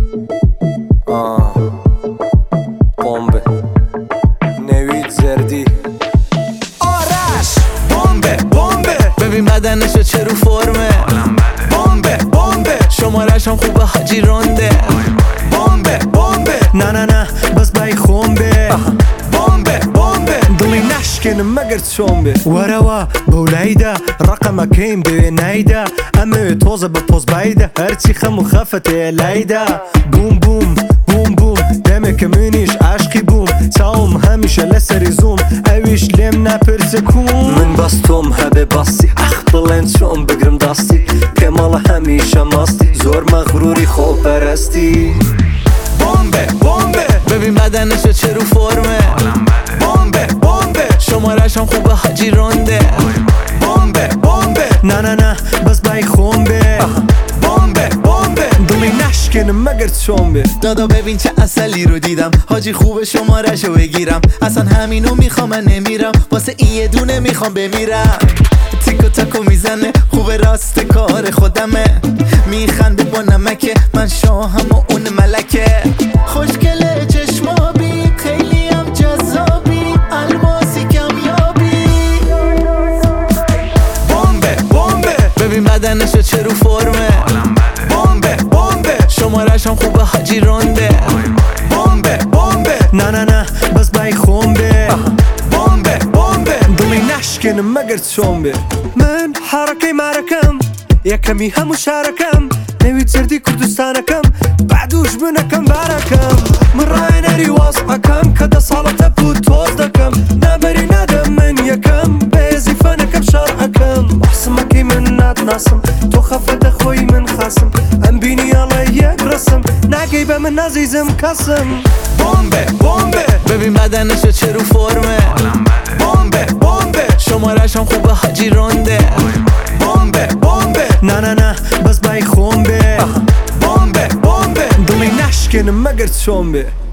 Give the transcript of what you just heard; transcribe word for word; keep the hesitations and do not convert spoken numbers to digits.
آه بمب نوید زردی آرش بمبه بمبه ببین بدنشو چه رو فرمه بمبه بمبه شمارش هم خوبه حاجی رونده بمبه بمبه نه نه نه بس بای خونبه بمبه بمبه دلی نشکنه مگر چونبه وروا بولایده رقم کیم دوی نایده امه توزه به پوز بایده هرچی خم و خفته لایده بوم بوم بوم بوم دمه کمینیش عشقی بوم ساوم همیشه لسری زوم اویش لیم نپرسه کون من باستم هبه باستی اخ بلند شون بگرم داستی کمال همیشه ماستی زور مغروری خوب پرستی بمبه بمبه ببین بدنشو چه رو فرمه بمبه بمبه شمارش هم خوبه حاجی رونده بمبه بمبه نه نه نه بس بای خونبه بمبه بمبه دلی نشکنه مگر چونبه دادا ببین چه اصلی رو دیدم حاجی خوبه شمارشو بگیرم اصلا همینو میخوام من نمیرم واسه این یه دونه میخوام بمیرم تیکو تاکو میزنه خوبه راست کار خودمه میخنده با نمکه من شاهم و اون ملکه خوشگله چشمابی خیلی هم جذابی الماسی کمیابی بمبه بمبه ببین بدنشو چه رو فرمه بمبه بمبه شمارش هم خوبه حاجی رونده بمبه بمبه نه نه نه بس بای خونبه بمبه بمبه دلی نشکنه مگر چونبه من حرکه معرکم یکمی همو شارکم نوید زردی کردستانکم بعدوش بنکم بارکم من رای نری واسعکم که ده سالته بود توز دکم نبری ندم من یکم بیزیفه نکم شرعکم احسمکی من ندناسم تو خفت خوی من خاسم ام بینی علی یک رسم نگی به من عزیزم کسم بمبه بمبه ببین بدنشو چه رو فرمه بمبه بمبه شمارش هم خوبه حاجی رونده بمبه بمبه نه نه نه بس بای خونبه بمبه بمبه دلی نشکنه مگر چونبه